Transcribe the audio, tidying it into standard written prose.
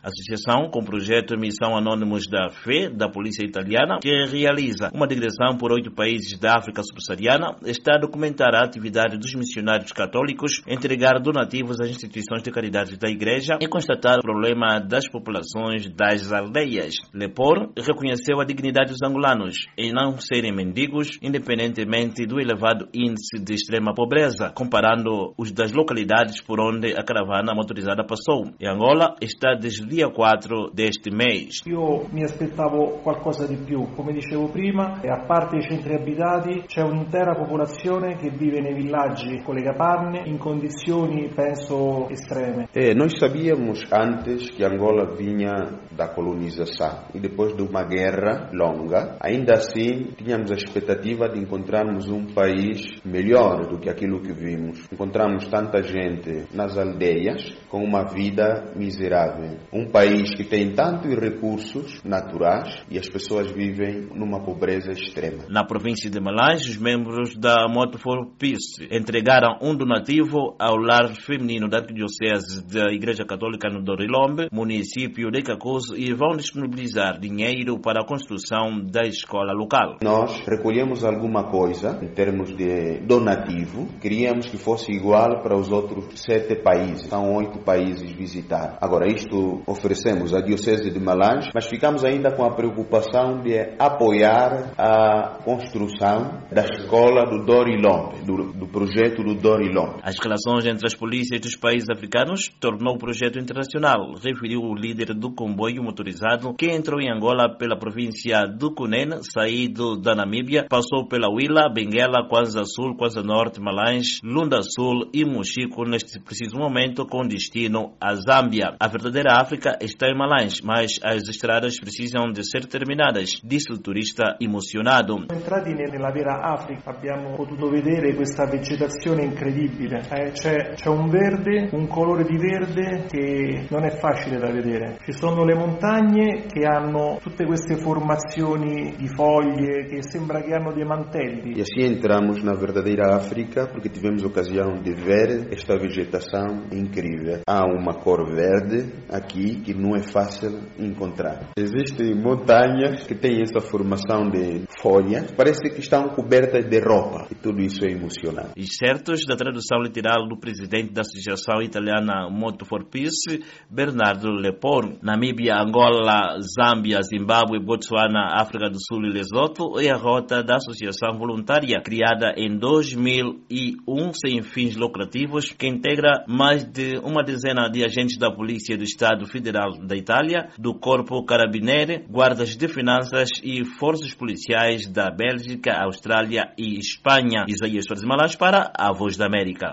A associação, com o projeto Missão Anônimos da Fé da Polícia Italiana, que realiza uma digressão por 8 países da África subsaariana, está a documentar a atividade dos missionários católicos, entregar donativos às instituições de caridade da Igreja e constatar o problema das populações das aldeias. Lepor reconheceu a dignidade dos angolanos em não serem mendigos, independentemente do elevado índice de extrema pobreza, comparando os das localidades por onde a caravana motorizada passou. Em Angola está desde o dia 4 deste mês. Io mi aspettavo qualcosa di più, come dicevo prima, a parte i centri abitati c'è un'intera popolazione che vive nei villaggi con le capanne in condizioni, penso, estreme. Nós sabíamos antes que Angola vinha da colonização e depois de uma guerra longa, ainda assim tínhamos a expectativa de encontrarmos um país melhor do que aquilo que vimos. Encontramos tanta gente nas aldeias com uma vida miserável. Um país que tem tantos recursos naturais e as pessoas vivem numa pobreza extrema. Na província de Malange, os membros da Moto for Peace entregaram um donativo ao lar feminino da Arquidiocese da Igreja Católica no Dorilombe, município de Cacoso, e vão disponibilizar dinheiro para a construção da escola local. Nós recolhemos alguma coisa em termos de donativo, queríamos que fosse igual para os outros 7 países, são 8 países visitados. Agora, isto oferecemos à Diocese de Malange, mas ficamos ainda com a preocupação de apoiar a construção da escola do Dorilombe, do projeto do Dorilombe. As relações entre as polícias dos países africanos tornou o projeto internacional, referiu o líder do comboio motorizado que entrou em Angola pela província do Cunene, saído da Namíbia, passou pela Huila, Benguela, Kwanza Sul, Kwanza Norte, Malange, Lunda Sul e Mochico neste preciso momento com destino à Zâmbia. A verdadeira África está in Malange, mas as estradas precisam de ser terminadas, disse o turista emocionado. Entrati nella vera Africa abbiamo potuto vedere questa vegetazione incredibile. C'è un verde, un colore di verde che non è facile da vedere. Ci sono le montagne che hanno tutte queste formazioni di foglie che sembra che hanno dei mantelli. E assim entramos na verdadeira África porque tivemos ocasião de ver esta vegetação incrível. Há uma cor verde aqui que não é fácil encontrar. Existem montanhas que têm essa formação de folhas, parece que estão cobertas de roupa, e tudo isso é emocionante. Os certos da tradução literal do presidente da Associação Italiana Moto for Peace, Bernardo Lepor. Namíbia, Angola, Zâmbia, Zimbábue, Botsuana, África do Sul e Lesoto é a rota da associação voluntária, criada em 2001 sem fins lucrativos, que integra mais de uma dezena de agentes da Polícia do Estado Federal da Itália, do Corpo Carabinieri, guardas de finanças e forças policiais da Bélgica, Austrália e Espanha. Isaías Soares Malange para a Voz da América.